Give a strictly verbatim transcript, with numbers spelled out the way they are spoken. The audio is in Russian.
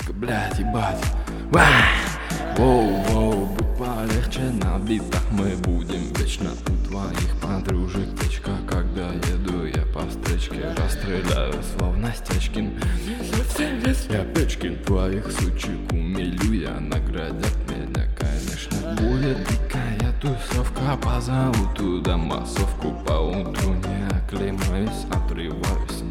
Сука, блядь, ебать. Воу-воу, будь полегче на битах. Мы будем вечно у твоих подружек. Печка, когда еду я по встречке, расстреляю словно Стечкин. Я Печкин, твоих сучек умилю я. Наградят меня, конечно. Будет дикая тусовка, позову туда массовку. По утру не оклемаюсь, отрываюсь